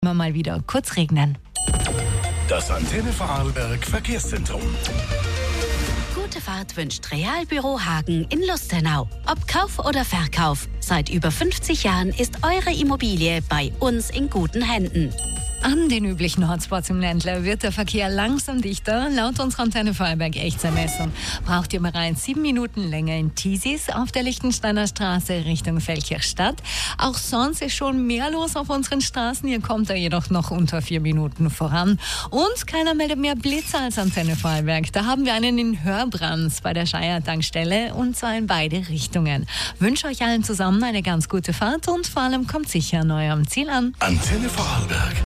Immer mal wieder kurz regnen. Das Antenne Vorarlberg Verkehrszentrum. Gute Fahrt wünscht Realbüro Hagen in Lustenau. Ob Kauf oder Verkauf, seit über 50 Jahren ist eure Immobilie bei uns in guten Händen. An den üblichen Hotspots im Ländler wird der Verkehr langsam dichter. Laut unserer Antenne Vorarlberg Echtzeitmessung braucht ihr bereits 7 Minuten länger in Tiesis auf der Lichtensteiner Straße Richtung Feldkirchstadt. Auch sonst ist schon mehr los auf unseren Straßen. Ihr kommt da jedoch noch unter 4 Minuten voran. Und keiner meldet mehr Blitzer als Antenne Vorarlberg. Da haben wir einen in Hörbrands bei der Scheier-Tankstelle und zwar in beide Richtungen. Wünsche euch allen zusammen eine ganz gute Fahrt und vor allem kommt sicher an eurem Ziel an. Antenne Vorarlberg.